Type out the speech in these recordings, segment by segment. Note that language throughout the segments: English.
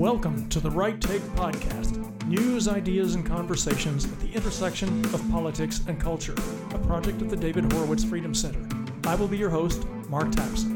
Welcome to the Right Take Podcast, news, ideas, and conversations at the intersection of politics and culture, a project of the David Horowitz Freedom Center. I will be your host, Mark Tapson.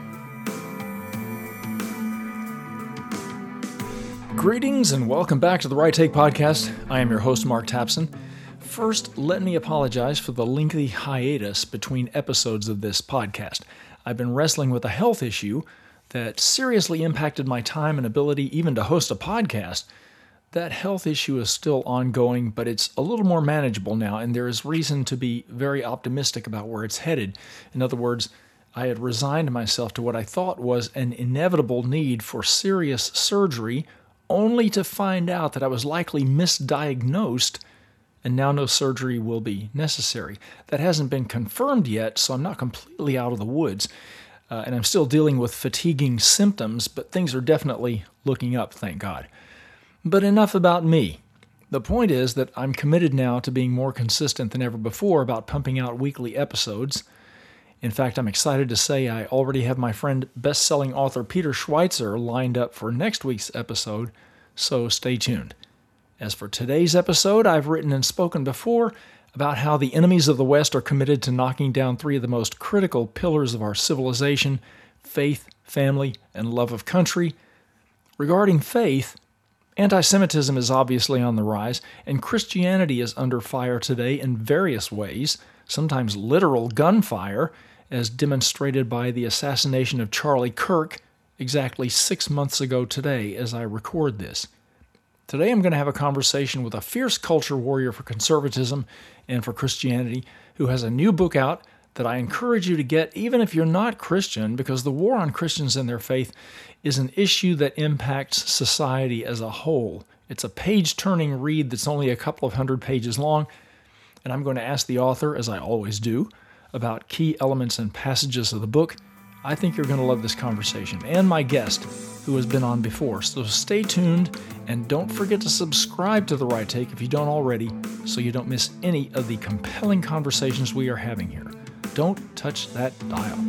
Greetings and welcome back to the Right Take Podcast. I am your host, Mark Tapson. First, let me apologize for the lengthy hiatus between episodes of this podcast. I've been wrestling with a health issue that seriously impacted my time and ability even to host a podcast. That health issue is still ongoing, but it's a little more manageable now, and there is reason to be very optimistic about where it's headed. In other words, I had resigned myself to what I thought was an inevitable need for serious surgery, only to find out that I was likely misdiagnosed, and now no surgery will be necessary. That hasn't been confirmed yet, so I'm not completely out of the woods. And I'm still dealing with fatiguing symptoms, but things are definitely looking up, thank God. But enough about me. The point is that I'm committed now to being more consistent than ever before about pumping out weekly episodes. In fact, I'm excited to say I already have my friend, best-selling author Peter Schweitzer lined up for next week's episode, so stay tuned. As for today's episode, I've written and spoken before about how the enemies of the West are committed to knocking down three of the most critical pillars of our civilization: faith, family, and love of country. Regarding faith, anti-Semitism is obviously on the rise, and Christianity is under fire today in various ways, sometimes literal gunfire, as demonstrated by the assassination of Charlie Kirk exactly 6 months ago today as I record this. Today I'm going to have a conversation with a fierce culture warrior for conservatism and for Christianity who has a new book out that I encourage you to get even if you're not Christian, because the war on Christians and their faith is an issue that impacts society as a whole. It's a page-turning read that's only a couple of hundred pages long, and I'm going to ask the author, as I always do, about key elements and passages of the book. I think you're going to love this conversation, and my guest, who has been on before. So stay tuned, and don't forget to subscribe to The Right Take if you don't already, so you don't miss any of the compelling conversations we are having here. Don't touch that dial.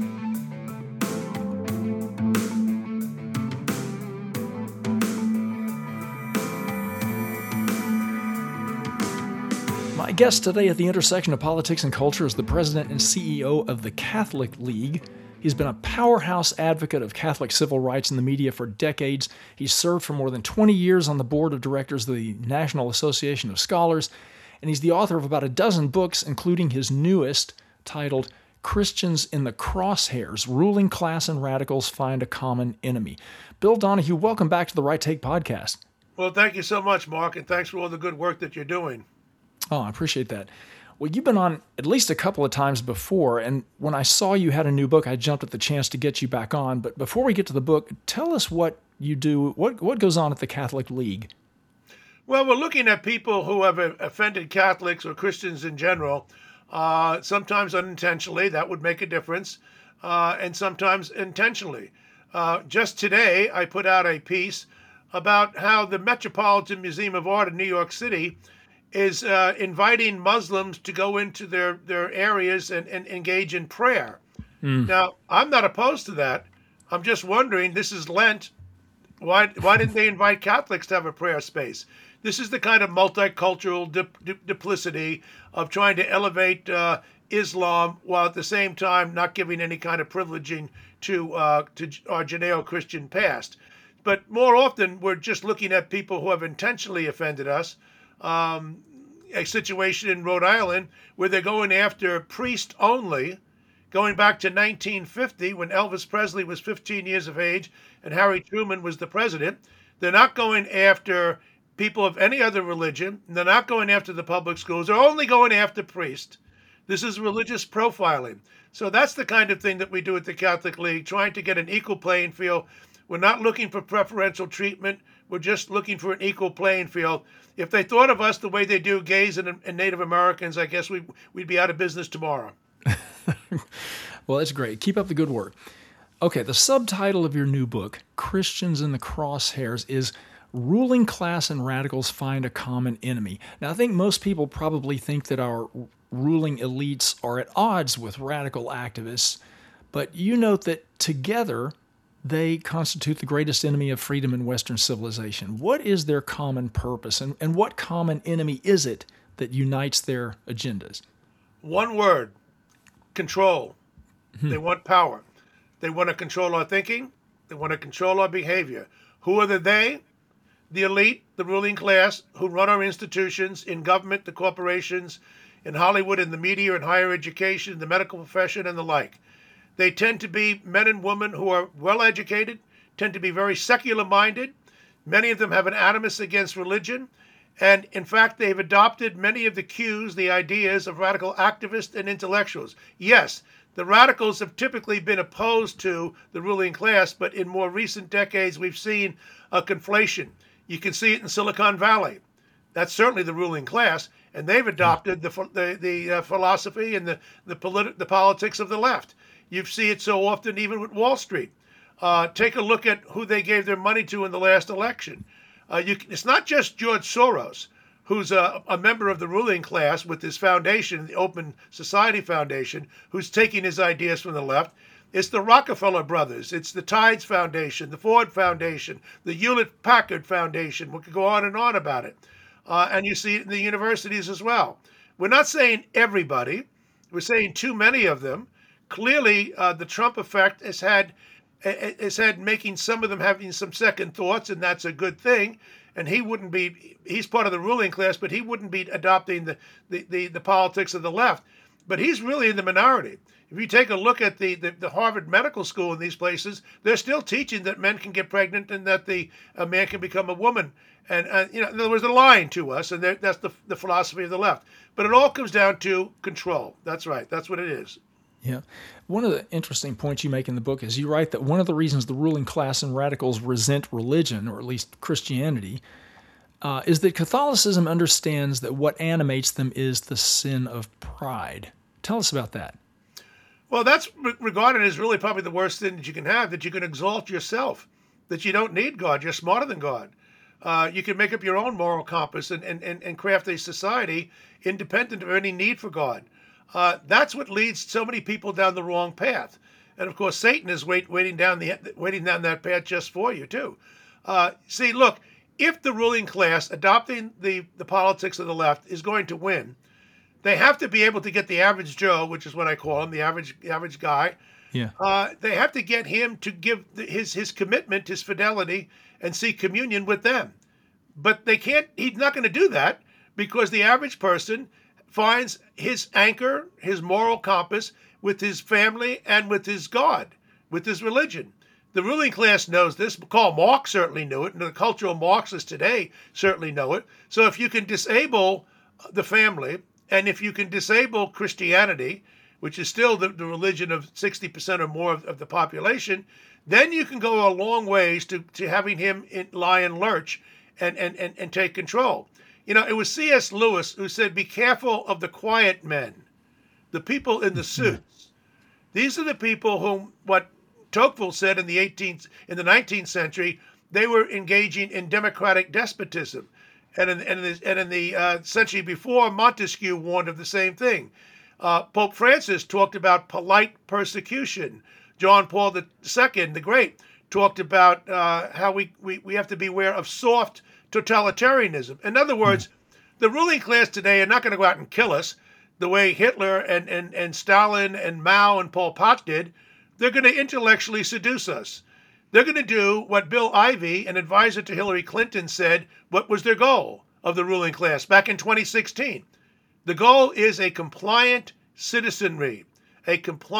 My guest today at the intersection of politics and culture is the president and CEO of the Catholic League. He's been a powerhouse advocate of Catholic civil rights in the media for decades. He's served for more than 20 years on the board of directors of the National Association of Scholars, and he's the author of about a dozen books, including his newest, titled Christians in the Crosshairs: Ruling Class and Radicals Find a Common Enemy. Bill Donohue, welcome back to the Right Take Podcast. Well, thank you so much, Mark, and thanks for all the good work that you're doing. Oh, I appreciate that. Well, you've been on at least a couple of times before, and when I saw you had a new book, I jumped at the chance to get you back on. But before we get to the book, tell us what you do, what goes on at the Catholic League. Well, we're looking at people who have offended Catholics or Christians in general, sometimes unintentionally, that would make a difference, and sometimes intentionally. Just today, I put out a piece about how the Metropolitan Museum of Art in New York City is inviting Muslims to go into their areas and engage in prayer. Now, I'm not opposed to that. I'm just wondering, this is Lent. Why didn't they invite Catholics to have a prayer space? This is the kind of multicultural duplicity of trying to elevate Islam while at the same time not giving any kind of privileging to our Judeo-Christian past. But more often, we're just looking at people who have intentionally offended us. A situation in Rhode Island where they're going after priests only, going back to 1950 when Elvis Presley was 15 years of age and Harry Truman was the president. They're not going after people of any other religion. They're not going after the public schools. They're only going after priests. This is religious profiling. So that's the kind of thing that we do at the Catholic League, trying to get an equal playing field. We're not looking for preferential treatment. We're just looking for an equal playing field. If they thought of us the way they do gays and Native Americans, I guess we'd be out of business tomorrow. Well, that's great. Keep up the good work. Okay, the subtitle of your new book, Christians in the Crosshairs, is Ruling Class and Radicals Find a Common Enemy. Now, I think most people probably think that our ruling elites are at odds with radical activists, but you note that together they constitute the greatest enemy of freedom in Western civilization. What is their common purpose, and what common enemy is it that unites their agendas? One word: control. They want power. They want to control our thinking. They want to control our behavior. Who are the they? The elite, the ruling class, who run our institutions in government, the corporations, in Hollywood, in the media, in higher education, the medical profession, and the like. They tend to be men and women who are well educated, tend to be very secular minded. Many of them have an animus against religion. And in fact, they've adopted many of the cues, the ideas of radical activists and intellectuals. Yes, the radicals have typically been opposed to the ruling class, but in more recent decades, we've seen a conflation. You can see it in Silicon Valley. That's certainly the ruling class, and they've adopted the philosophy and the politics of the left. You see it so often even with Wall Street. Take a look at who they gave their money to in the last election. It's not just George Soros, who's a member of the ruling class with his foundation, the Open Society Foundation, who's taking his ideas from the left. It's the Rockefeller brothers. It's the Tides Foundation, the Ford Foundation, the Hewlett-Packard Foundation. We could go on and on about it. And you see it in the universities as well. We're not saying everybody. We're saying too many of them. Clearly, the Trump effect has had making some of them having some second thoughts, and that's a good thing. And he's part of the ruling class, but he wouldn't be adopting the politics of the left. But he's really in the minority. If you take a look at the Harvard Medical School in these places, they're still teaching that men can get pregnant and that a man can become a woman. And in other words, they're lying to us, and that's the philosophy of the left. But it all comes down to control. That's right. That's what it is. Yeah. One of the interesting points you make in the book is you write that one of the reasons the ruling class and radicals resent religion, or at least Christianity, is that Catholicism understands that what animates them is the sin of pride. Tell us about that. Well, that's regarded as really probably the worst thing that you can have, that you can exalt yourself, that you don't need God. You're smarter than God. You can make up your own moral compass and craft a society independent of any need for God. That's what leads so many people down the wrong path. And of course, Satan is waiting down that path just for you, too. See, look, if the ruling class adopting the politics of the left is going to win, they have to be able to get the average Joe, which is what I call him, the average guy. Yeah. They have to get him to give his commitment, his fidelity, and seek communion with them. But they can't. He's not going to do that because the average person finds his anchor, his moral compass, with his family and with his God, with his religion. The ruling class knows this. Karl Marx certainly knew it, and the cultural Marxists today certainly know it. So if you can disable the family, and if you can disable Christianity, which is still the religion of 60% or more of the population, then you can go a long ways to having him lie in lurch and take control. It was C.S. Lewis who said, be careful of the quiet men, the people in the suits. These are the people whom, what Tocqueville said in the 19th century, they were engaging in democratic despotism. And in the century before, Montesquieu warned of the same thing. Pope Francis talked about polite persecution. John Paul II, the Great, talked about how we have to beware of soft totalitarianism. In other words, the ruling class today are not going to go out and kill us the way Hitler and Stalin and Mao and Pol Pot did. They're going to intellectually seduce us. They're going to do what Bill Ivey, an advisor to Hillary Clinton, said what was their goal of the ruling class back in 2016. The goal is a compliant citizenry, a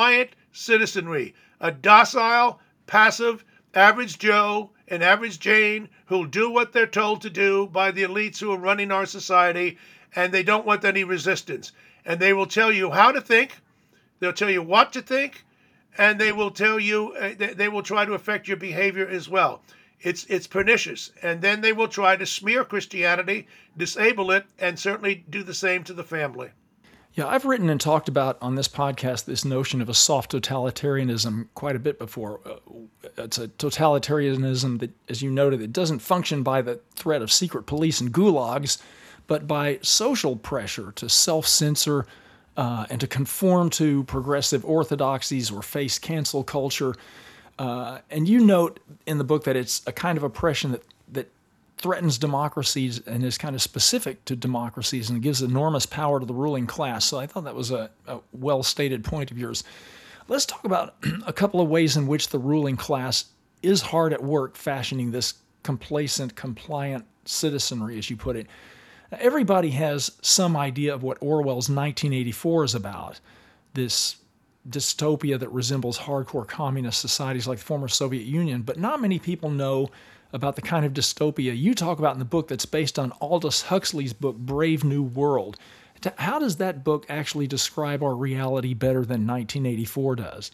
docile, passive, average Joe and average Jane who'll do what they're told to do by the elites who are running our society, and they don't want any resistance. And they will tell you how to think, they'll tell you what to think, and they will tell you, they will try to affect your behavior as well. It's pernicious. And then they will try to smear Christianity, disable it, and certainly do the same to the family. Yeah, I've written and talked about on this podcast this notion of a soft totalitarianism quite a bit before. It's a totalitarianism that, as you noted, it doesn't function by the threat of secret police and gulags, but by social pressure to self-censor and to conform to progressive orthodoxies or face cancel culture. And you note in the book that it's a kind of oppression that threatens democracies and is kind of specific to democracies and gives enormous power to the ruling class. So I thought that was a well-stated point of yours. Let's talk about a couple of ways in which the ruling class is hard at work fashioning this complacent, compliant citizenry, as you put it. Everybody has some idea of what Orwell's 1984 is about, this dystopia that resembles hardcore communist societies like the former Soviet Union, but not many people know about the kind of dystopia you talk about in the book that's based on Aldous Huxley's book, Brave New World. How does that book actually describe our reality better than 1984 does?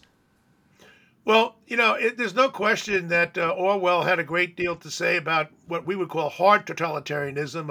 Well, there's no question that Orwell had a great deal to say about what we would call hard totalitarianism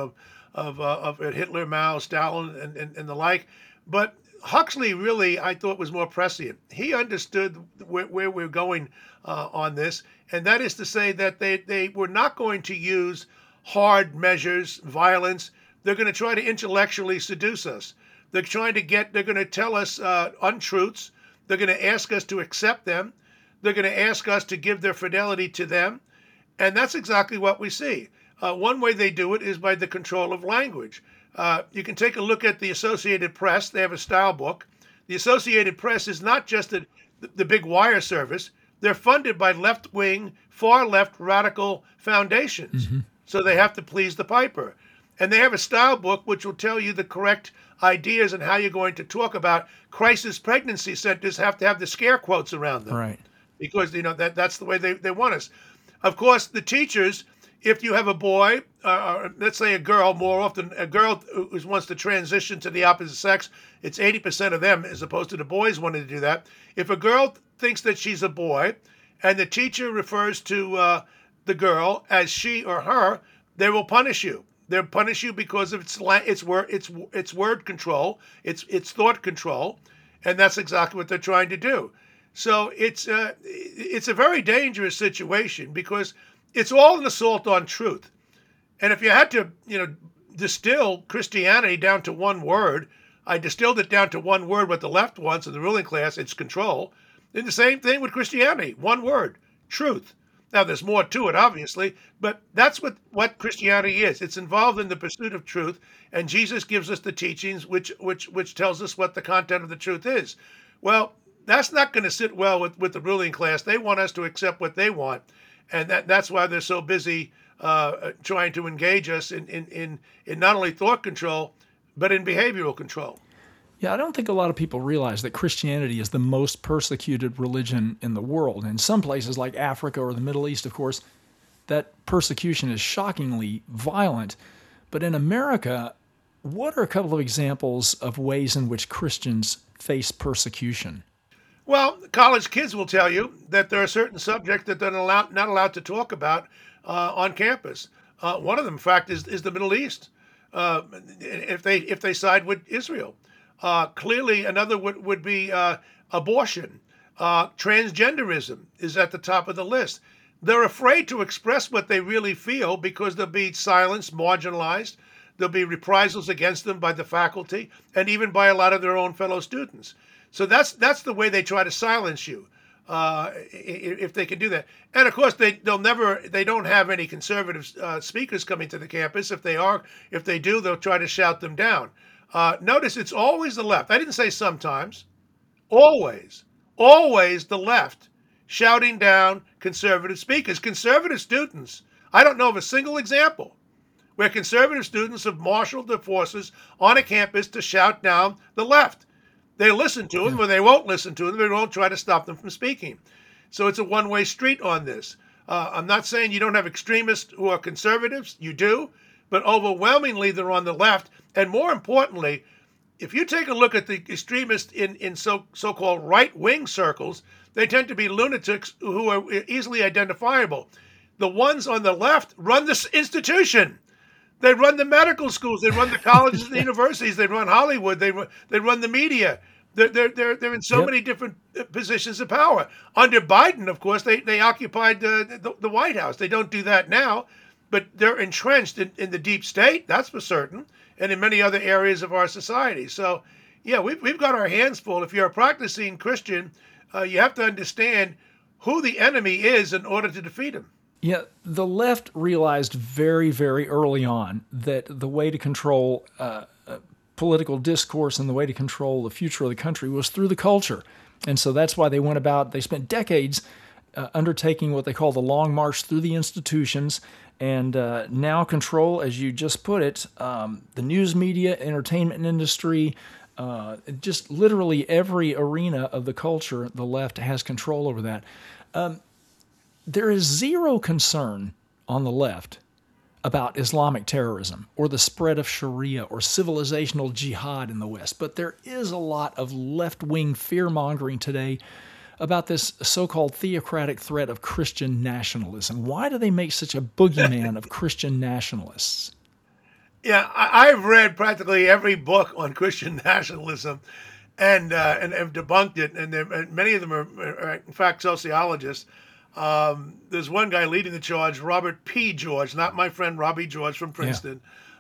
of Hitler, Mao, Stalin, and the like. But Huxley really, I thought, was more prescient. He understood where we're going on this, and that is to say that they were not going to use hard measures, violence. They're going to try to intellectually seduce us. They're going to tell us untruths. They're going to ask us to accept them. They're going to ask us to give their fidelity to them. And that's exactly what we see. One way they do it is by the control of language. You can take a look at the Associated Press. They have a style book. The Associated Press is not just the big wire service. They're funded by left-wing, far-left radical foundations. Mm-hmm. So they have to please the piper. And they have a style book which will tell you the correct ideas and how you're going to talk about crisis pregnancy centers have to have the scare quotes around them. Right. Because, that's the way they want us. Of course, the teachers, if you have a boy, or let's say a girl, more often a girl who wants to transition to the opposite sex, it's 80% of them as opposed to the boys wanting to do that. If a girl thinks that she's a boy and the teacher refers to the girl as she or her, they will punish you. They'll punish you because of its word control, its thought control, and that's exactly what they're trying to do. So it's a very dangerous situation because it's all an assault on truth. And if you had to, distill Christianity down to one word, I distilled it down to one word what the left wants and the ruling class, it's control. And the same thing with Christianity, one word, truth. Now, there's more to it, obviously, but that's what Christianity is. It's involved in the pursuit of truth, and Jesus gives us the teachings which tells us what the content of the truth is. Well, that's not going to sit well with the ruling class. They want us to accept what they want, and that's why they're so busy trying to engage us in not only thought control, but in behavioral control. Yeah, I don't think a lot of people realize that Christianity is the most persecuted religion in the world. In some places like Africa or the Middle East, of course, that persecution is shockingly violent. But in America, what are a couple of examples of ways in which Christians face persecution? Well, college kids will tell you that there are certain subjects that they're not allowed to talk about on campus. One of them, in fact, is the Middle East. If they side with Israel. Clearly, another would be abortion. Transgenderism is at the top of the list. They're afraid to express what they really feel because they'll be silenced, marginalized. There'll be reprisals against them by the faculty and even by a lot of their own fellow students. So that's the way they try to silence you, if they can do that. And of course, they don't have any conservative speakers coming to the campus. If they do, they'll try to shout them down. Notice it's always the left. I didn't say sometimes. Always the left shouting down conservative speakers. Conservative students, I don't know of a single example where conservative students have marshaled their forces on a campus to shout down the left. They listen to them, or they won't listen to them. They won't try to stop them from speaking. So it's a one-way street on this. I'm not saying you don't have extremists who are conservatives. You do. But overwhelmingly, they're on the left. And more importantly, if you take a look at the extremists in so-called right-wing circles, they tend to be lunatics who are easily identifiable. The ones on the left run this institution. They run the medical schools. They run the colleges and the universities. They run Hollywood. They run the media. They're in so many different positions of power. Under Biden, of course, they occupied the White House. They don't do that now. But they're entrenched in the deep state, that's for certain, and in many other areas of our society. So, yeah, we've got our hands full. If you're a practicing Christian, you have to understand who the enemy is in order to defeat him. Yeah, the left realized very, very early on that the way to control political discourse and the way to control the future of the country was through the culture. And so that's why they spent decades undertaking what they call the long march through the institutions, and now control, as you just put it, the news media, entertainment industry, just literally every arena of the culture. The left has control over that. There is zero concern on the left about Islamic terrorism or the spread of Sharia or civilizational jihad in the West, but there is a lot of left-wing fear-mongering today about this so-called theocratic threat of Christian nationalism. Why do they make such a boogeyman of Christian nationalists? Yeah, I've read practically every book on Christian nationalism, and have debunked it. And many of them are, in fact, sociologists. There's one guy leading the charge, Robert P. George, not my friend Robbie George from Princeton.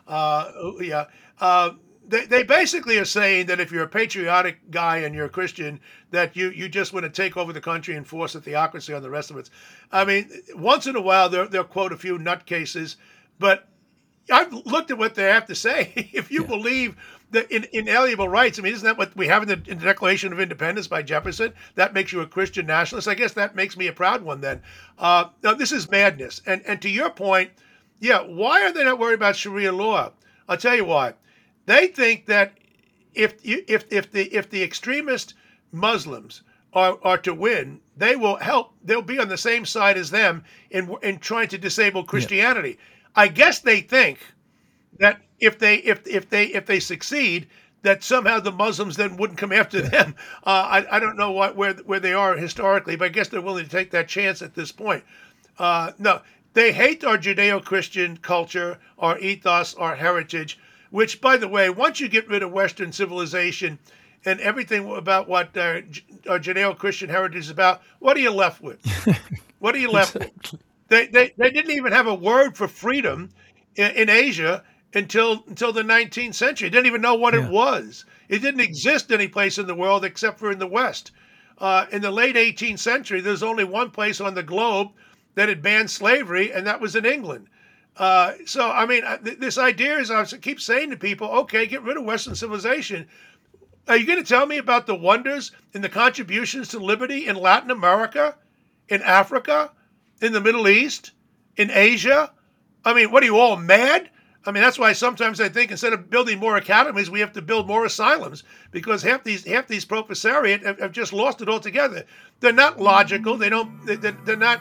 They basically are saying that if you're a patriotic guy and you're a Christian, that you just want to take over the country and force a theocracy on the rest of it. I mean, once in a while they'll quote a few nutcases, but I've looked at what they have to say. If you believe that in inalienable rights, I mean, isn't that what we have in the Declaration of Independence by Jefferson? That makes you a Christian nationalist. I guess that makes me a proud one then. Now, this is madness. And to your point, why are they not worried about Sharia law? I'll tell you why. They think that if the extremist Muslims are to win, they will help. They'll be on the same side as them in trying to disable Christianity. Yeah. I guess they think that if they succeed, that somehow the Muslims then wouldn't come after them. I don't know where they are historically, but I guess they're willing to take that chance at this point. No, they hate our Judeo-Christian culture, our ethos, our heritage. Which, by the way, once you get rid of Western civilization and everything about what our Judeo-Christian heritage is about, what are you left with? What are you left with? They didn't even have a word for freedom in Asia until the 19th century. They didn't even know what it was. It didn't exist any place in the world except for in the West. In the late 18th century, there's only one place on the globe that had banned slavery, and that was in England. So, I mean, this idea is, I keep saying to people, okay, get rid of Western civilization. Are you going to tell me about the wonders and the contributions to liberty in Latin America, in Africa, in the Middle East, in Asia? I mean, what are you all mad? I mean, that's why sometimes I think instead of building more academies, we have to build more asylums, because half these professoriate have just lost it altogether. They're not logical. They're not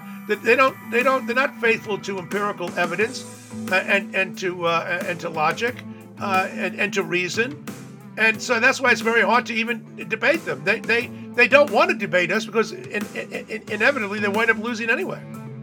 faithful to empirical evidence and to logic and to reason. And so that's why it's very hard to even debate them. They don't want to debate us because inevitably they wind up losing anyway.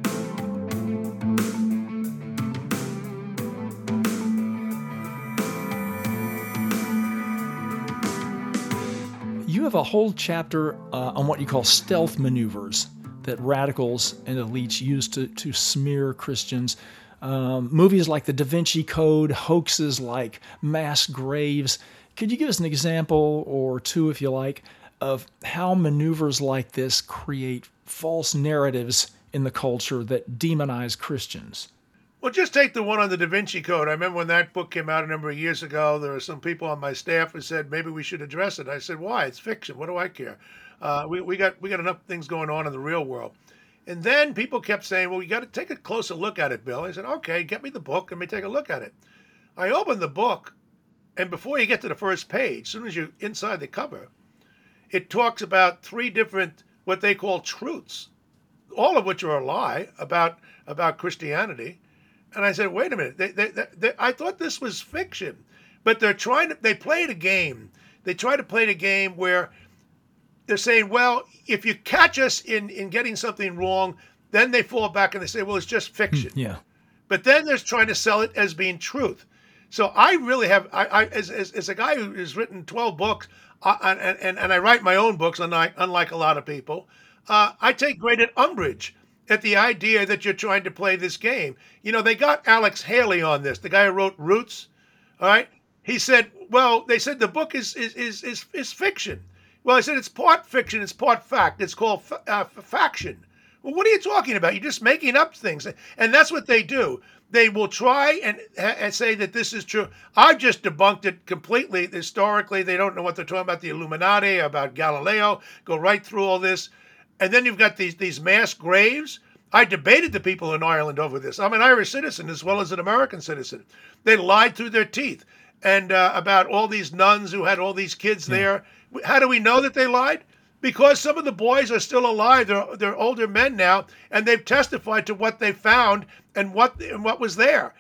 You have a whole chapter on what you call stealth maneuvers that radicals and elites use to smear Christians. Movies like The Da Vinci Code, hoaxes like mass graves. Could you give us an example or two, if you like, of how maneuvers like this create false narratives in the culture that demonize Christians? Well, just take the one on the Da Vinci Code. I remember when that book came out a number of years ago, there were some people on my staff who said maybe we should address it. I said, why? It's fiction. What do I care? We got enough things going on in the real world. And then people kept saying, well, you got to take a closer look at it, Bill. I said, okay, get me the book. Let me take a look at it. I opened the book, and before you get to the first page, as soon as you're inside the cover, it talks about three different, what they call truths, all of which are a lie about Christianity. And I said, wait a minute, I thought this was fiction. But they played a game. They try to play a game where they're saying, well, if you catch us in getting something wrong, then they fall back and they say, well, it's just fiction. Yeah. But then they're trying to sell it as being truth. So I really have, as a guy who has written 12 books, and I write my own books, unlike a lot of people, I take great umbrage at the idea that you're trying to play this game. You know, they got Alex Haley on this, the guy who wrote Roots. All right, he said, well, they said the book is fiction. Well, I said it's part fiction, it's part fact. It's called faction. Well, what are you talking about? You're just making up things. And that's what they do. They will try and say that this is true. I've just debunked it completely. Historically, they don't know what they're talking about, the Illuminati, about Galileo, go right through all this. And then you've got these mass graves. I debated the people in Ireland over this. I'm an Irish citizen as well as an American citizen. They lied through their teeth and about all these nuns who had all these kids there. How do we know that they lied? Because some of the boys are still alive. They're older men now, and they've testified to what they found and what was there.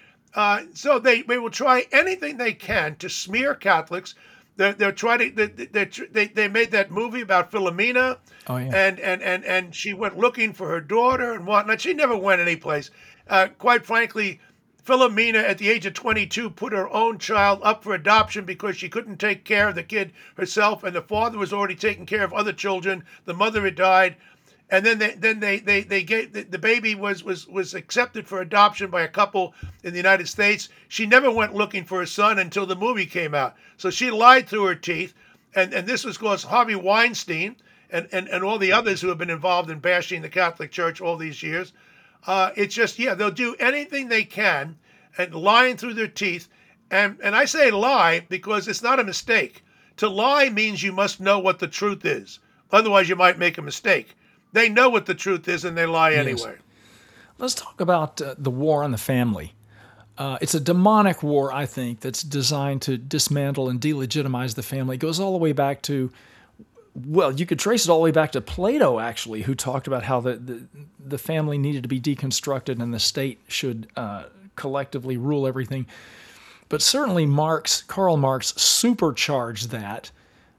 So they will try anything they can to smear Catholics. They're trying to. They made that movie about Philomena, Oh, yeah. and she went looking for her daughter and whatnot. She never went anyplace. Quite frankly, Philomena, at the age of 22, put her own child up for adoption because she couldn't take care of the kid herself, and the father was already taking care of other children. The mother had died, and then they gave the baby was accepted for adoption by a couple in the United States. She never went looking for a son until the movie came out. So she lied through her teeth, and this was because Harvey Weinstein and all the others who have been involved in bashing the Catholic Church all these years. It's just, they'll do anything they can and lying through their teeth. And I say lie because it's not a mistake. To lie means you must know what the truth is. Otherwise, you might make a mistake. They know what the truth is and they lie anyway. Let's talk about the war on the family. It's a demonic war, I think, that's designed to dismantle and delegitimize the family. It goes all the way back to, well, you could trace it all the way back to Plato, actually, who talked about how the family needed to be deconstructed and the state should collectively rule everything. But certainly Karl Marx supercharged that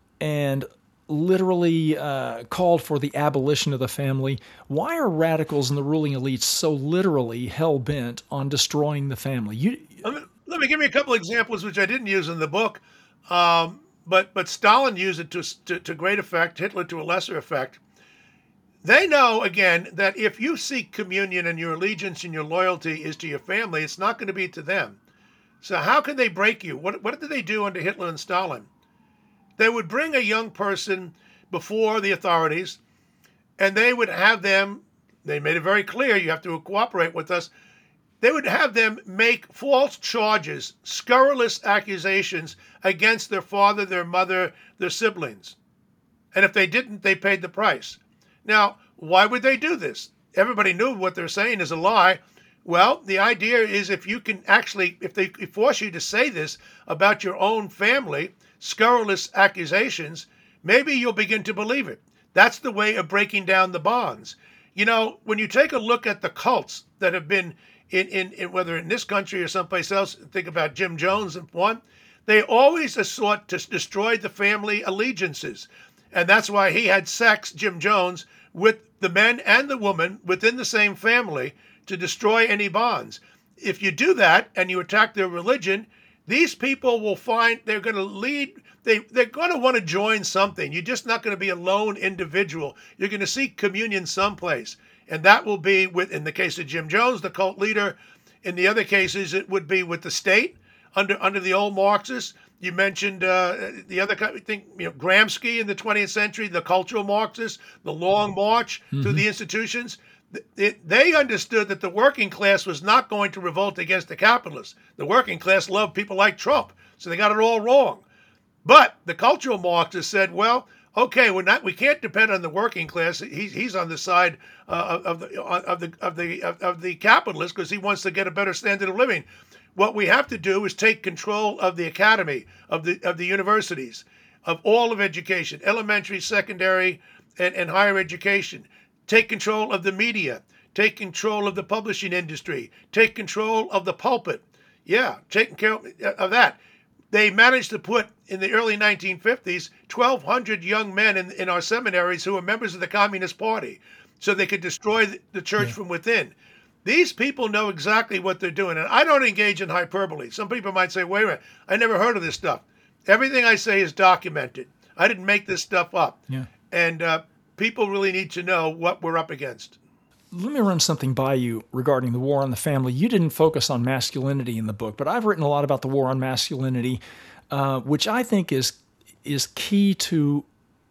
and literally called for the abolition of the family. Why are radicals and the ruling elites so literally hell-bent on destroying the family? Let me give you a couple examples which I didn't use in the book. But Stalin used it to great effect, Hitler to a lesser effect. They know, again, that if you seek communion and your allegiance and your loyalty is to your family, it's not going to be to them. So how can they break you? What did they do under Hitler and Stalin? They would bring a young person before the authorities, and they would have them, they made it very clear, you have to cooperate with us, they would have them make false charges, scurrilous accusations against their father, their mother, their siblings. And if they didn't, they paid the price. Now, why would they do this? Everybody knew what they're saying is a lie. Well, the idea is if they force you to say this about your own family, scurrilous accusations, maybe you'll begin to believe it. That's the way of breaking down the bonds. You know, when you take a look at the cults that have been in whether in this country or someplace else, think about Jim Jones and one, they always have sought to destroy the family allegiances. And that's why he had sex, Jim Jones, with the men and the woman within the same family to destroy any bonds. If you do that and you attack their religion, these people will find they're going to lead, they're going to want to join something. You're just not going to be a lone individual. You're going to seek communion someplace. And that will be with, in the case of Jim Jones, the cult leader. In the other cases, it would be with the state under the old Marxists. You mentioned the other thing, Gramsci in the 20th century, the cultural Marxists, the long march through the institutions. They understood that the working class was not going to revolt against the capitalists. The working class loved people like Trump, so they got it all wrong. But the cultural Marxists said, well, okay, we can't depend on the working class. He's on the side of the capitalists because he wants to get a better standard of living. What we have to do is take control of the academy, of the universities, of all of education, elementary, secondary, and higher education. Take control of the media. Take control of the publishing industry. Take control of the pulpit. Yeah, taking care of that. They managed to put, in the early 1950s, 1,200 young men in our seminaries who were members of the Communist Party so they could destroy the church from within. These people know exactly what they're doing, and I don't engage in hyperbole. Some people might say, wait a minute, I never heard of this stuff. Everything I say is documented. I didn't make this stuff up. Yeah. And people really need to know what we're up against. Let me run something by you regarding the war on the family. You didn't focus on masculinity in the book, but I've written a lot about the war on masculinity, which I think is key to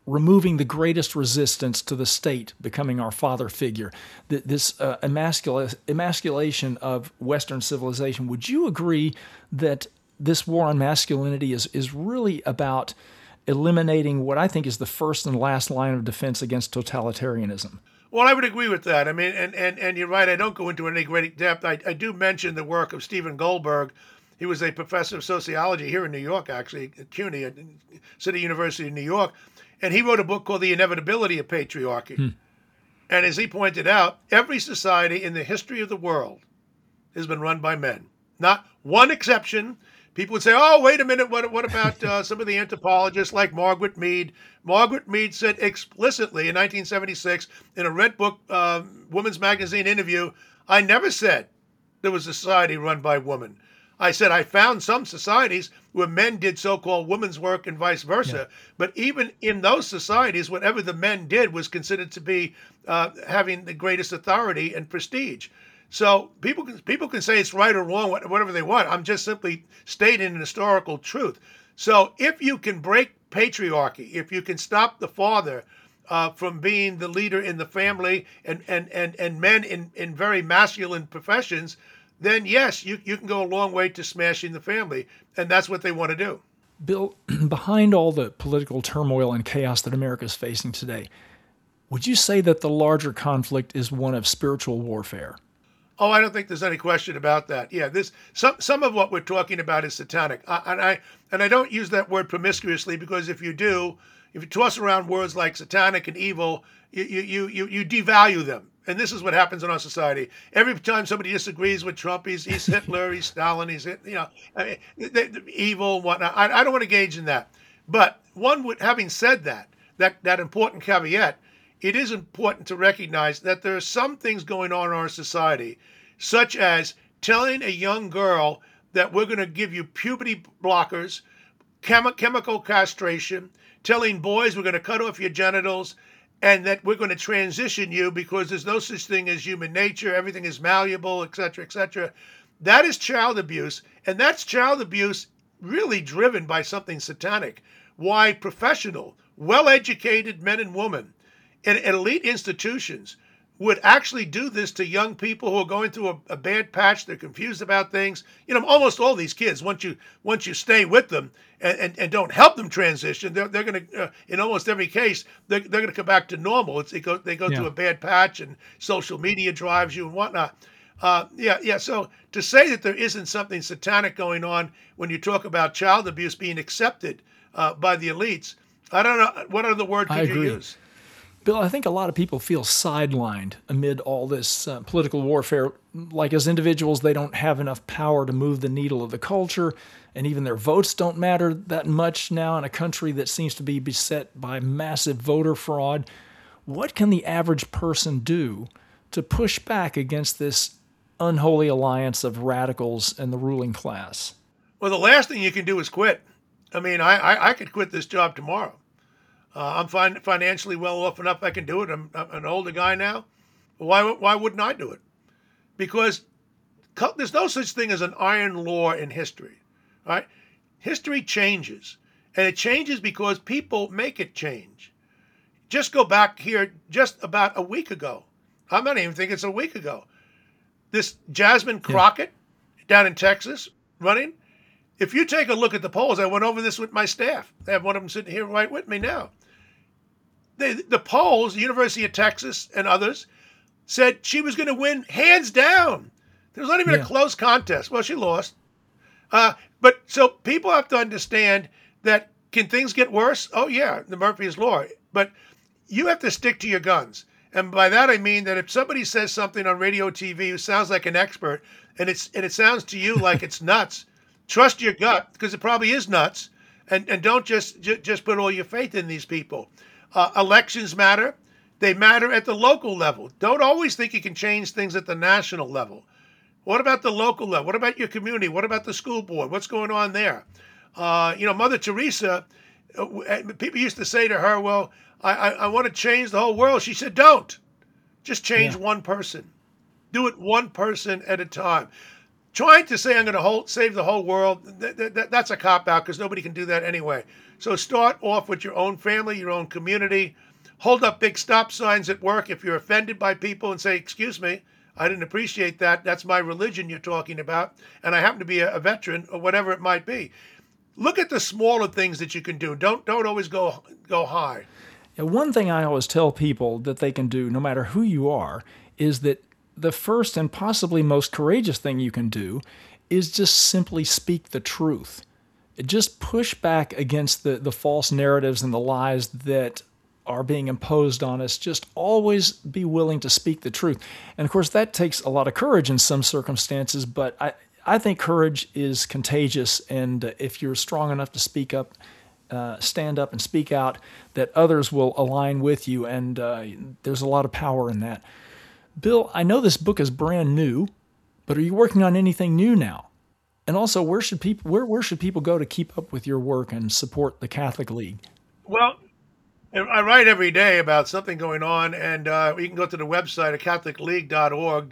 removing the greatest resistance to the state becoming our father figure, this emasculation of Western civilization. Would you agree that this war on masculinity is really about eliminating what I think is the first and last line of defense against totalitarianism? Well, I would agree with that. I mean, and you're right. I don't go into any great depth. I do mention the work of Stephen Goldberg. He was a professor of sociology here in New York, actually, at CUNY, at City University of New York. And he wrote a book called The Inevitability of Patriarchy. And as he pointed out, every society in the history of the world has been run by men. Not one exception. People would say, oh, wait a minute, what about some of the anthropologists like Margaret Mead? Margaret Mead said explicitly in 1976 in a Red Book Women's Magazine interview, I never said there was a society run by women. I said I found some societies where men did so-called women's work and vice versa. Yeah. But even in those societies, whatever the men did was considered to be having the greatest authority and prestige. So people can say it's right or wrong, whatever they want. I'm just simply stating an historical truth. So if you can break patriarchy, if you can stop the father from being the leader in the family and men in very masculine professions, then yes, you can go a long way to smashing the family. And that's what they want to do. Bill, behind all the political turmoil and chaos that America is facing today, would you say that the larger conflict is one of spiritual warfare? Oh, I don't think there's any question about that. Yeah, some of what we're talking about is satanic. And I don't use that word promiscuously, because if you toss around words like satanic and evil, you devalue them. And this is what happens in our society. Every time somebody disagrees with Trump, he's Hitler, he's Stalin, evil and whatnot. I don't want to engage in that. But having said that important caveat, it is important to recognize that there are some things going on in our society, such as telling a young girl that we're going to give you puberty blockers, chemical castration, telling boys we're going to cut off your genitals, and that we're going to transition you because there's no such thing as human nature, everything is malleable, et cetera, et cetera. That is child abuse, and that's child abuse really driven by something satanic. Why professional, well-educated men and women in elite institutions would actually do this to young people who are going through a bad patch. They're confused about things. Almost all these kids, once you stay with them and don't help them transition, they're going to, in almost every case, they're going to come back to normal. They go through a bad patch, and social media drives you and whatnot. So to say that there isn't something satanic going on when you talk about child abuse being accepted by the elites, I don't know. What other word could you use? Bill, I think a lot of people feel sidelined amid all this political warfare. Like, as individuals, they don't have enough power to move the needle of the culture, and even their votes don't matter that much now in a country that seems to be beset by massive voter fraud. What can the average person do to push back against this unholy alliance of radicals and the ruling class? Well, the last thing you can do is quit. I mean, I could quit this job tomorrow. I'm financially well off enough I can do it. I'm an older guy now. Why wouldn't I do it? Because there's no such thing as an iron law in history. Right? History changes. And it changes because people make it change. Just go back here just about a week ago. I'm not even thinking it's a week ago. This Jasmine Crockett down in Texas running. If you take a look at the polls, I went over this with my staff. I have one of them sitting here right with me now. The polls, the University of Texas and others, said she was going to win hands down. There was not even a close contest. Well, she lost. But so people have to understand that, can things get worse? Oh, yeah, the Murphy's Law. But you have to stick to your guns. And by that, I mean that if somebody says something on radio or TV who sounds like an expert, and it sounds to you like it's nuts, trust your gut, because it probably is nuts, and don't just put all your faith in these people. Elections matter. They matter at the local level. Don't always think you can change things at the national level. What about the local level? What about your community? What about the school board? What's going on there? Mother Teresa, people used to say to her, well, I want to change the whole world. She said, don't. Just change one person. Do it one person at a time. Trying to say I'm going to save the whole world, that's a cop-out because nobody can do that anyway. So start off with your own family, your own community. Hold up big stop signs at work if you're offended by people and say, excuse me, I didn't appreciate that. That's my religion you're talking about. And I happen to be a veteran or whatever it might be. Look at the smaller things that you can do. Don't always go high. Yeah, one thing I always tell people that they can do, no matter who you are, is that the first and possibly most courageous thing you can do is just simply speak the truth. Just push back against the false narratives and the lies that are being imposed on us. Just always be willing to speak the truth. And of course, that takes a lot of courage in some circumstances, but I think courage is contagious. And if you're strong enough to speak up, stand up and speak out, that others will align with you. And there's a lot of power in that. Bill, I know this book is brand new, but are you working on anything new now? And also, where should people go to keep up with your work and support the Catholic League? Well, I write every day about something going on, and you can go to the website at catholicleague.org,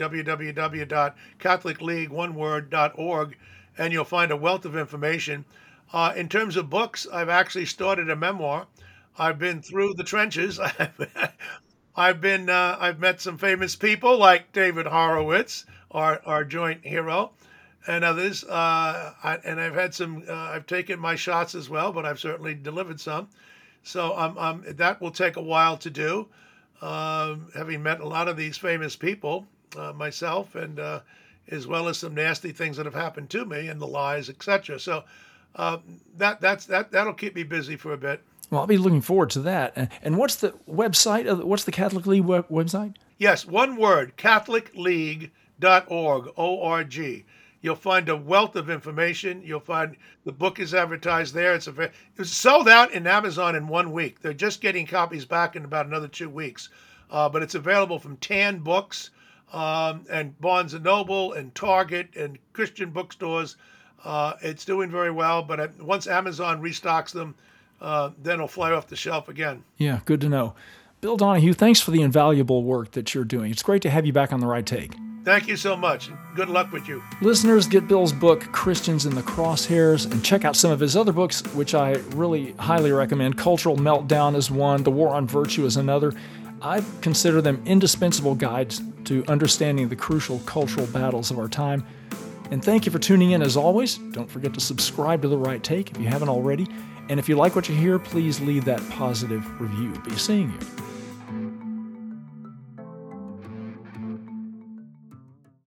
www.catholicleague.org, and you'll find a wealth of information. In terms of books, I've actually started a memoir. I've been through the trenches. I've met some famous people like David Horowitz, our joint hero, and others. I've had some. I've taken my shots as well, but I've certainly delivered some. So that will take a while to do. Having met a lot of these famous people myself, and as well as some nasty things that have happened to me and the lies, etc. So that'll keep me busy for a bit. Well, I'll be looking forward to that. And what's the website? What's the Catholic League website? Yes, one word, catholicleague.org, O-R-G. You'll find a wealth of information. You'll find the book is advertised there. It was sold out in Amazon in 1 week. They're just getting copies back in about another 2 weeks. But it's available from Tan Books and Barnes & Noble and Target and Christian bookstores. It's doing very well, but once Amazon restocks them, then it'll fly off the shelf again. Yeah, good to know. Bill Donohue, thanks for the invaluable work that you're doing. It's great to have you back on The Right Take. Thank you so much. Good luck with you. Listeners, get Bill's book, Christians in the Crosshairs, and check out some of his other books, which I really highly recommend. Cultural Meltdown is one, The War on Virtue is another. I consider them indispensable guides to understanding the crucial cultural battles of our time. And thank you for tuning in as always. Don't forget to subscribe to The Right Take if you haven't already. And if you like what you hear, please leave that positive review. Be seeing you.